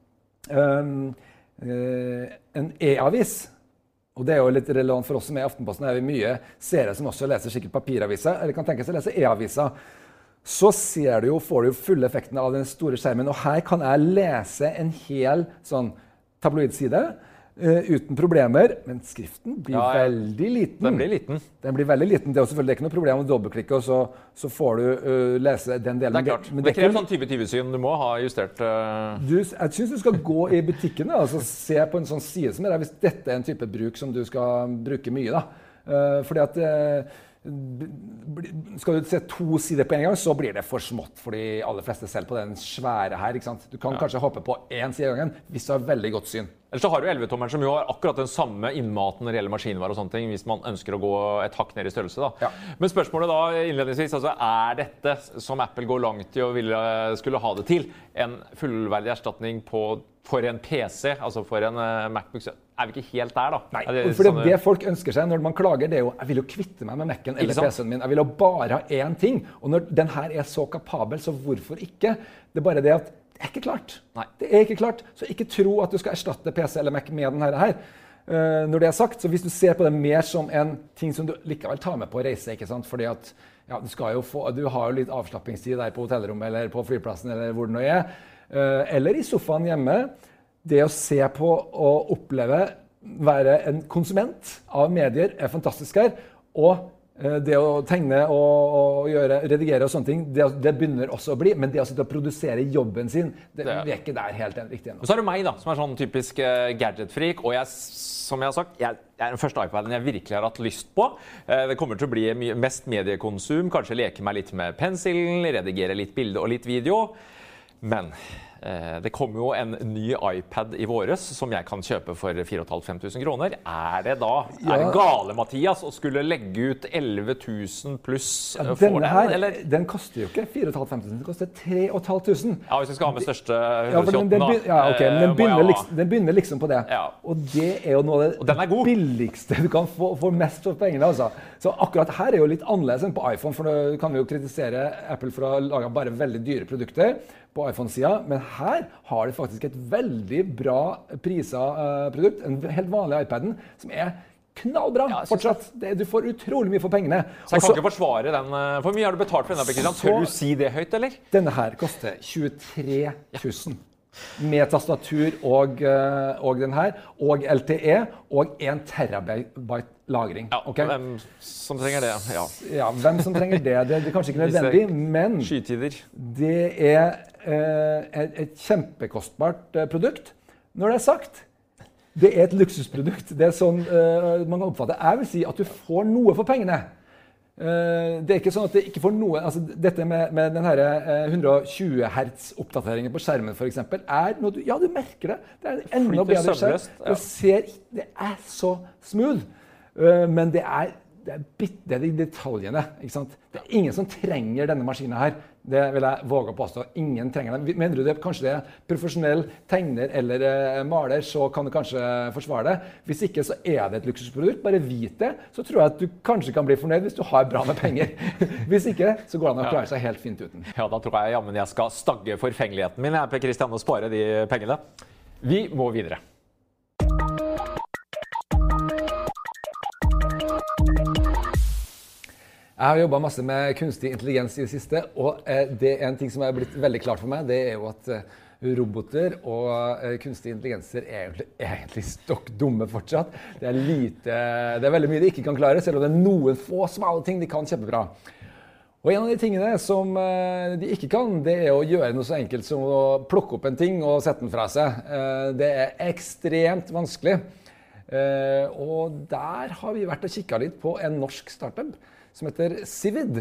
en e-avis, og det er jo litt relevant for oss som er i Aftenposten, er vi mye seere som også leser sikkert papiraviser, eller kan tenke seg å lese e-aviser. Så får du jo fulle effekten av den store skjermen, og her kan jeg lese en hel sånn tabloidside uten problemer, men skriften blir veldig liten. Den blir liten. Den blir veldig liten. Det er jo selvfølgelig ikke noe problem å dobbeltklikke, og så får du lese den delen. Det er klart. Men det krever sånn 2020-syn. Du må ha justert... Jeg synes du skal gå i butikken og se på en sånn side som er hvis dette er en type bruk som du skal bruke mye. Da. Fordi at skal du se to sider på en gang, så blir det for smått for de aller fleste selv på den svære her. Ikke sant? Du kan kanskje hoppe på én side av gangen hvis du har veldig godt syn. Ellers så har du 11-tommeren som jo har akkurat den samme innmaten når det gjelder maskinvare og sånne ting, hvis man ønsker å gå et hakk ned i størrelse. Da. Ja. Men spørsmålet da innledningsvis, altså, er dette som Apple går langt i og skulle ha det til, en fullverdig erstatning for en PC, altså for en MacBook? Er vi ikke helt der da? Nei, for det folk ønsker seg når man klager, det er jo, jeg vil jo kvitte meg med Mac'en eller PC-en min. Jeg vil jo bare ha én ting. Og når den her er så kapabel, så hvorfor ikke? Det er bare det at det er ikke klart. Nei. Det er ikke klart. Så ikke tro at du skal erstatte PC eller Mac med den her. Når det er sagt, så hvis du ser på det mer som en ting som du likevel tar med på reise, ikke sant? Fordi at du har jo litt avslappingstid der på hotellrommet eller på flyplassen eller hvor det nå er. Eller i sofaen hjemme. Det å se på og oppleve, være en konsument av medier er fantastisk her. Og det å tegne og redigere og sånne ting, det begynner også å bli. Men det å produsere jobben sin, det er ikke der helt riktig ennå. Og så er det meg da, som er sånn typisk gadget-freak. Og som jeg har sagt, jeg er den første iPaden jeg virkelig har hatt lyst på. Det kommer til å bli mest mediekonsum. Kanskje leke meg litt med penselen, redigere litt bilde og litt video. Men... det kommer jo en ny iPad i våres som jeg kan kjøpe for 4.500–5.000 kroner. Er det gale, Mathias, å skulle legge ut 11.000 pluss for den? Eller? Den koster jo ikke 4.500, den koster 3.500. Ja, hvis vi skal ha med største 28 men den begynner liksom på det. Ja. Og det er jo noe av det billigste du kan få mest for pengene. Altså. Så akkurat her er jo litt annerledes enn på iPhone, for nå kan vi jo kritisere Apple for å lage bare veldig dyre produkter på iPhone-siden, men her har de faktisk et veldig bra priset produkt, en helt vanlig iPaden, som er knallbra fortsatt. Du får utrolig mye for pengene. Så jeg kan ikke forsvare den. For mye har du betalt for denne applikasjonen. Tør du si det høyt, eller? Denne her koster 23 000. Med tastatur og den her, og LTE, og 1 terabyte lagring. Ja, okay? Hvem som trenger det? Ja, hvem som trenger det? Det er kanskje ikke nødvendig, men skytider. Det er et kjempekostbart produkt. Når det sagt, det et luksusprodukt. Det sånn man kan oppfatte. Jeg vil si at du får noe for pengene. Det ikke sånn at det ikke får noe, altså dette med den her 120 Hz oppdateringen på skjermen for eksempel, noe du merker det. Det enda bedre skjerm. Det så smooth, men det de detaljene, ikke sant? Det ingen som trenger denne maskinen her. Det vil jeg våge å påstå. Ingen trenger den. Mener du det kanskje det profesjonell tegner eller maler, så kan du kanskje forsvare det. Hvis ikke, så det et luksusprodukt. Bare vit det, så tror jeg at du kanskje kan bli fornøyd hvis du har bra med penger. Hvis ikke, så går det an å klare seg helt fint uten. Ja, da tror jeg jammen jeg skal stagge forfengeligheten min, Per Kristian, og spare de pengene. Vi må videre. Jeg har jobbet masse med kunstig intelligens i det siste, og det en ting som blitt veldig klart for meg, det jo at roboter og kunstig intelligenser egentlig stokk dumme fortsatt. Det veldig mye de ikke kan klare, selv om det noen få smale ting de kan kjempebra. Og en av de tingene som de ikke kan, det å gjøre noe så enkelt som å plukke opp en ting og sette den fra seg. Det ekstremt vanskelig. Og der har vi vært og kikket litt på en norsk startup som heter Civid.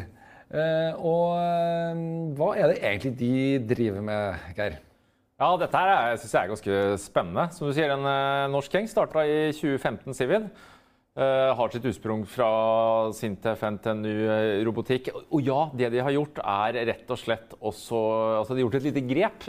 Og hva det egentlig de driver med, Geir? Ja, dette her synes jeg ganske spennende. Som du sier, en norsk gjeng startet i 2015, Civid. Har sitt ursprung fra Sintef, NTNU, robotikk. Og ja, det de har gjort rett og slett også, altså de har gjort et lite grep.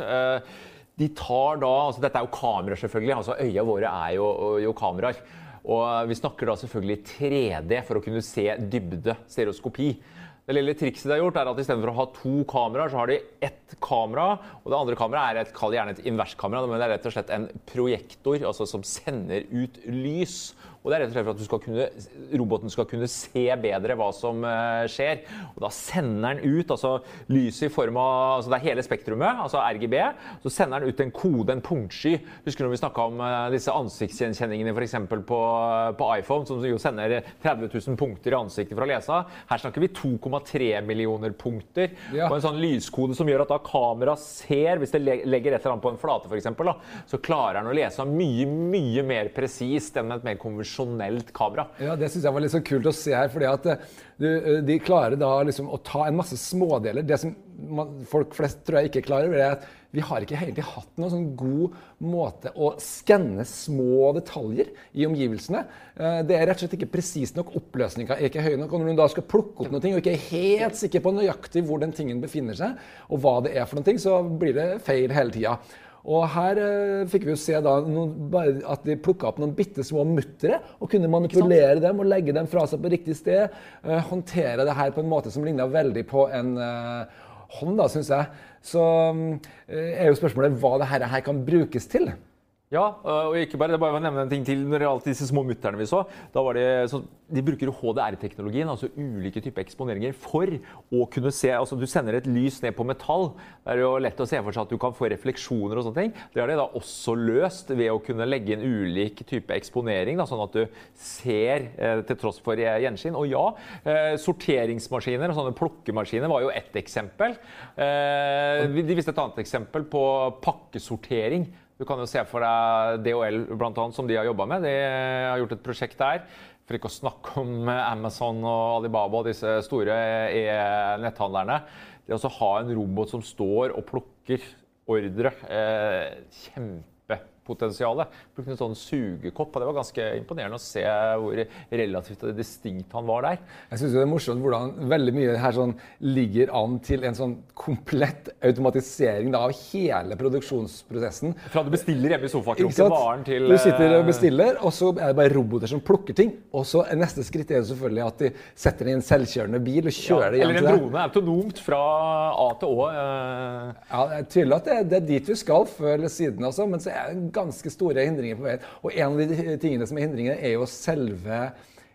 De tar da, altså dette jo kameraer selvfølgelig, altså øya våre jo kameraer. Og vi snakker da selvfølgelig 3D for å kunne se dybde, stereoskopi. Det lille trikset de har gjort at i stedet for å ha 2 kameraer, så har de ett kamera, og det andre kameraet kall det gjerne et inverskamera, men det rett og slett en projektor, altså som sender ut lys. Og det rett og slett for at roboten skal kunne se bedre hva som skjer. Og da sender den ut, altså lyset i form av, altså det hele spektrumet, altså RGB, så sender den ut en kode, en punktsky. Husker du når vi snakket om disse ansiktsgjenkjenningene for eksempel på iPhone, som jo sender 30 000 punkter i ansiktet for å lese. Her snakker vi 2,3 millioner punkter, og en sånn lyskode som gjør at da kamera ser, hvis det legger et eller annet på en flate for eksempel, så klarer den å lese mye mer presist enn et mer konvensjonelt kamera. Ja, det synes jeg var litt så kult å se her, fordi at de klarer da liksom å ta en masse smådeler. Det som folk flest tror jeg ikke klarer, at vi har ikke egentlig hatt noen sånn god måte å skanne små detaljer i omgivelsene. Det rett og slett ikke presis nok, oppløsningen ikke høy nok, og når du da skal plukke opp noe ting, og ikke helt sikker på nøyaktig hvor den tingen befinner seg, og hva det for noen ting, så blir det feil hele tiden. Og her fikk vi jo se da at de plukket opp noen bittesmå muttere og kunne manipulere dem og legge dem fra seg på riktig sted, håndtere det her på en måte som lignet veldig på en hånd da, synes jeg. Så jo spørsmålet hva det her kan brukes til. Ja, og ikke bare, det bare å nevne en ting til når det gjaldt disse små mutterne vi så. Da var det så, de bruker HDR-teknologien, altså ulike typer eksponeringer for å kunne se, altså du sender et lys ned på metall. Det jo lett å se for seg at du kan få refleksjoner og sånne ting. Det har de da også løst ved å kunne legge inn ulik type eksponering, da, sånn at du ser til tross for gjenskinn. Og ja, sorteringsmaskiner og sånne plukkemaskiner var jo ett eksempel. De viste et annet eksempel på pakkesortering. Du kan jo se for deg DHL blant annet, som de har jobbet med. De har gjort et prosjekt der, for ikke å snakke om Amazon og Alibaba og disse store netthandlerne. Det å ha en robot som står og plukker ordre, kjempepotensialet. Brukte en sånn sugekopp, og det var ganske imponerende å se hvor relativt distinkt han var der. Jeg synes det morsomt hvordan veldig mye her sånn ligger an til en sånn komplett automatisering da, av hele produksjonsprosessen. Fra du bestiller hjemme i sofakroken varen til... Du sitter og bestiller, og så det bare roboter som plukker ting. Og så neste skritt jo selvfølgelig at de setter inn en selvkjørende bil og kjører det hjem til deg. Eller en drone autonomt fra A til Å. Ja, jeg tviler at det dit vi skal før eller siden, altså, men så det ganske store hindringer på veien. Og en av de tingene som hindringer jo selve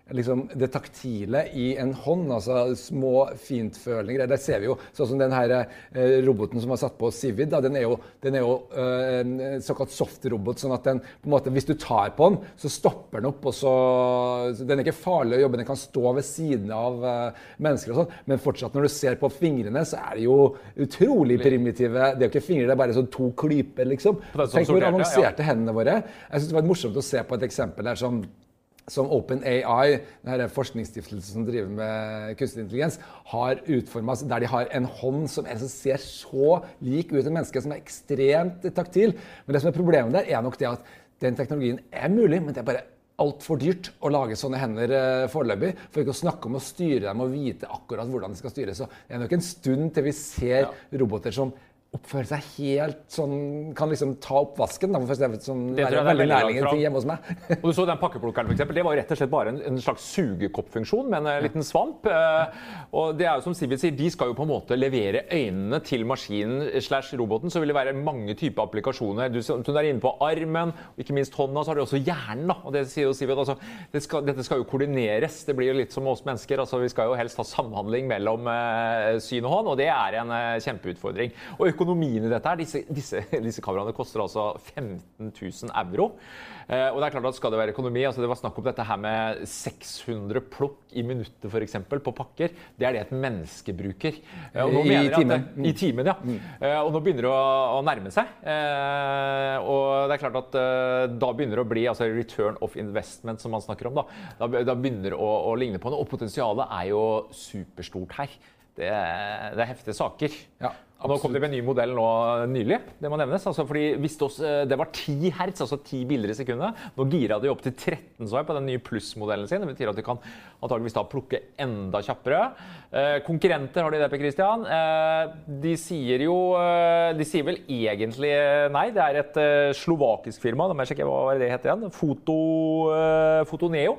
liksom det taktile i en hånd, altså små fintfølinger. Der ser vi jo, sånn som den her roboten som var satt på Civid, da, den er jo en såkalt soft-robot, sånn at den, på en måte, hvis du tar på den, så stopper den opp, og så den er ikke farlig å jobbe, den kan stå ved siden av mennesker og sånn, men fortsatt når du ser på fingrene, så er det jo utrolig primitive, det er jo ikke fingre, det er bare sånn 2 klyper, liksom. Tenk hvor avanserte hendene våre. Jeg synes det var morsomt å se på et eksempel der som OpenAI, denne forskningsstiftelsen som driver med kunstig intelligens, har utformet, der de har en hånd som ser så lik ut en menneske, som er ekstremt taktil. Men det som er problemet der, er nok det at den teknologien er mulig, men det er bare alt for dyrt å lage sånne hender foreløpig, for ikke å snakke om å styre dem og vite akkurat hvordan de skal styres. Så det er nok en stund til vi ser roboter som oppfører seg helt sånn, kan liksom ta oppvasken, da, for det er veldig nærliggende ting hjemme hos meg. Og du så den pakkeplukkeren for eksempel, det var rett og slett bare en slags sugekoppfunksjon med en liten svamp. Og det er jo som Civid sier, de skal jo på en måte levere øynene til maskinen /roboten, så vil det være mange typer applikasjoner. Du er inne på armen, og ikke minst hånda, så har du også hjernen da. Og det sier jo Civid, altså, dette skal jo koordineres, det blir jo litt som oss mennesker, altså vi skal jo helst ha samhandling mellom syn og hånd, og det er en kjempeutfordring. Og økonomien i dette her, disse kameraene koster altså 15 000 euro. Og det er klart at skal det være økonomi, altså det var snakk om dette her med 600 plukk i minuttet for eksempel på pakker, det er det et menneske bruker. I timen. I timen, ja. Og nå begynner det å nærme seg. Og det er klart at da begynner det å bli altså return of investment som man snakker om da. Da begynner det å ligne på noe, og potensialet er jo superstort her. Det er heftige saker. Ja, og nå kom det med en ny modell nå nylig, det må nevnes. Altså fordi det var 10 hertz, altså 10 bilder i sekundet. Nå giret de opp til 13 så på den nye pluss-modellen sin. Det betyr at de kan antageligvis da plukke enda kjappere. Konkurrenter har de det, Per Christian. De sier vel egentlig nei. Det er et slovakisk firma, da må jeg sjekke hva det heter igjen. Fotoneo.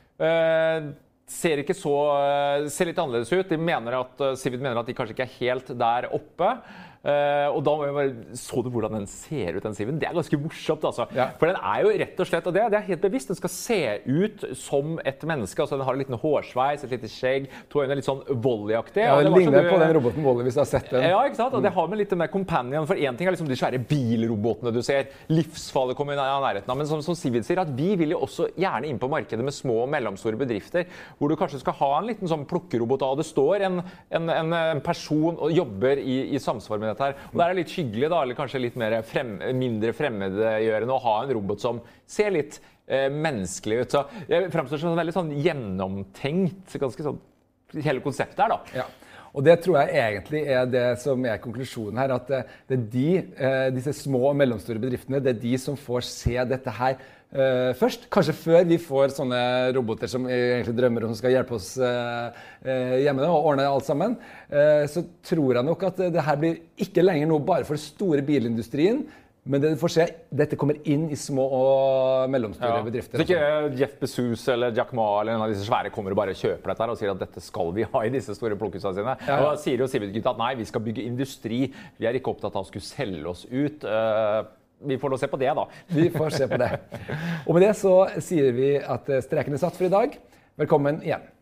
Ser litt annerledes ut. Civid mener at de kanskje ikke er helt der oppe. Og da må jeg bare, så du hvordan den ser ut, den Cividen? Det er ganske morsomt, altså. Ja. For den er jo rett og slett, og det er helt bevisst, den skal se ut som et menneske. Altså den har en liten hårsveis, et lite skjegg, 2 øyne litt sånn Wall-E-aktig. Ja, det ligner på den roboten Wall-E hvis du har sett den. Ja, ikke sant? Og det har med litt med companion, for en ting er liksom de svære bilrobotene du ser. Livsfarlig kommer i nærheten av, men som Civid sier, at vi vil jo også gjerne inn på markedet med små og mellomstore bedrifter, hvor du kanskje skal ha en liten sånn plukkerobot, og det står en person og jobber i samsvar med dette her. Og det er litt hyggelig da, eller kanskje litt mindre fremmedgjørende å ha en robot som ser litt menneskelig ut. Så det fremstår som veldig sånn gjennomtenkt, ganske sånn hele konseptet her da. Ja. Og det tror jeg egentlig er det som er konklusjonen her, at det er disse små og mellomstore bedriftene, det er de som får se dette her først. Kanskje før vi får sånne roboter som egentlig drømmer om som skal hjelpe oss hjemme og ordne alt sammen, så tror jeg nok at det her blir ikke lenger noe bare for store bilindustrien, men det får se, dette kommer inn i små og mellomstore bedrifter. Så ikke Jeff Bezos eller Jack Ma eller en av disse svære kommer og bare kjøper dette her og sier at dette skal vi ha i disse store plukkehusene sine. Ja. Og da sier jo Civid-gutta at nei, vi skal bygge industri. Vi er ikke opptatt av å skulle selge oss ut. Vi får nå se på det da. Vi får se på det. Og med det så sier vi at streken er satt for i dag. Velkommen igjen.